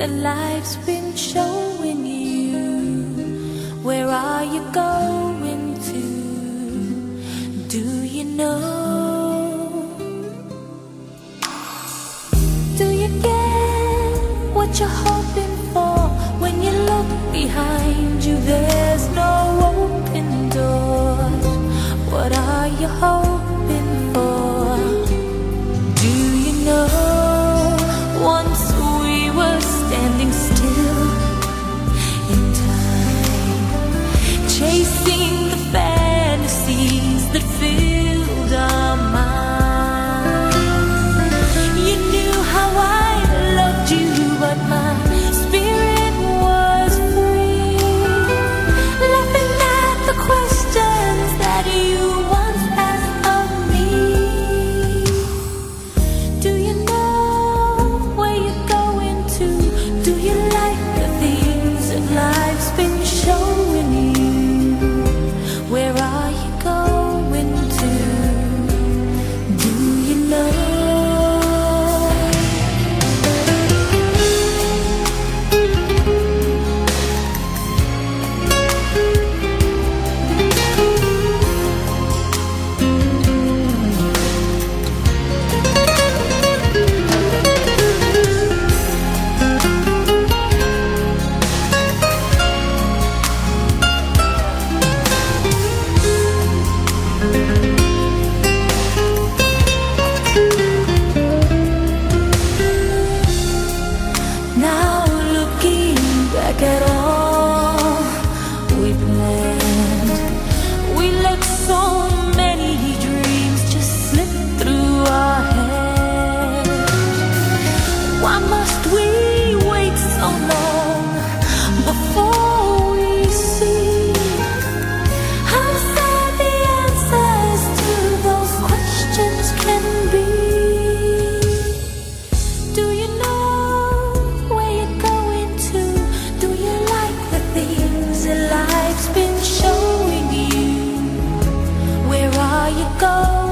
that life's been showing you. Where are you going to? Do you know? Do you get what you're hoping for? When you look behind you, there's no open doors. What are you hoping for? Do you know? Once we were standing still in time, chasing the fantasies that filled our minds. You knew how I loved you, but my spirit was free, laughing at the questions that you once asked of me. Do you know where you're going to? Do you like the things that life's been showing you? Where are you going to? Do you know? Now looking back at all we planned, we let so many dreams just slip through our hands. Why must we wait so long before we see how sad the answers to those questions can be? Do you know where you're going to? Do you like the things that life's been showing you? Where are you going?